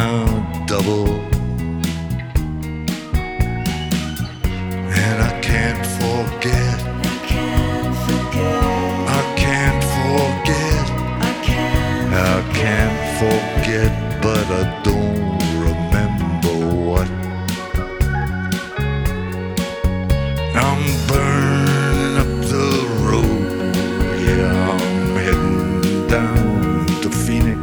now double, and I can't forget. I can't forget, but I don't remember what. I'm burning up the road, yeah, I'm heading down to Phoenix.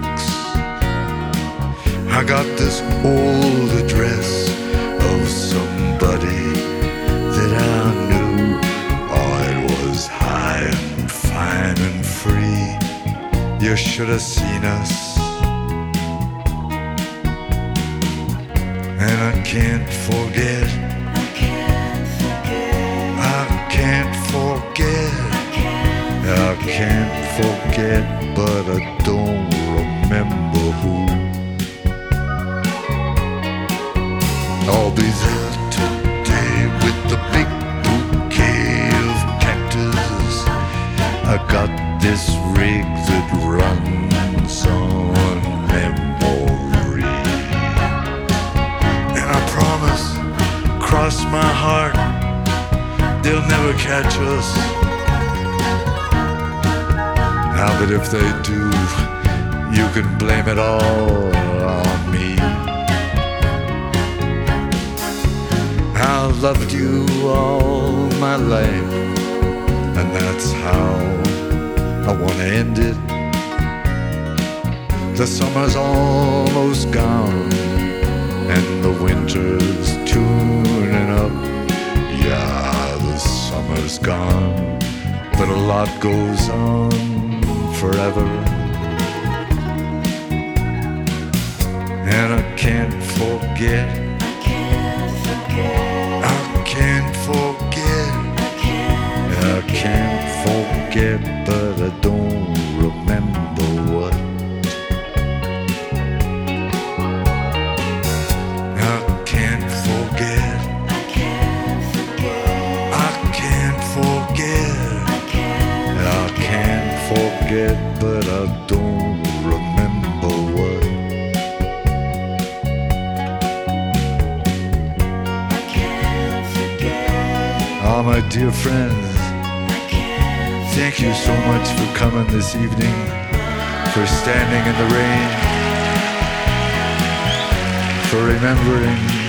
I got this old address of somebody that I knew. Oh, it was high and fine and free. You should have seen us. And I can't forget. I can't forget, but I don't remember who. I'll be there today with the big bouquet of cactus. I got this rig that runs on memory, and I promise, cross my heart, they'll never catch us. Now, but if they do, you can blame it all on me. I loved you all my life, and that's how I wanna end it. The summer's almost gone, and the winter's tuning up. Yeah, the summer's gone, but a lot goes on forever. And I can't forget. I can't forget, but I don't remember what. I can't forget. I can't forget, but I don't remember what. Ah, my dear friends, thank you so much for coming this evening, for standing in the rain, for remembering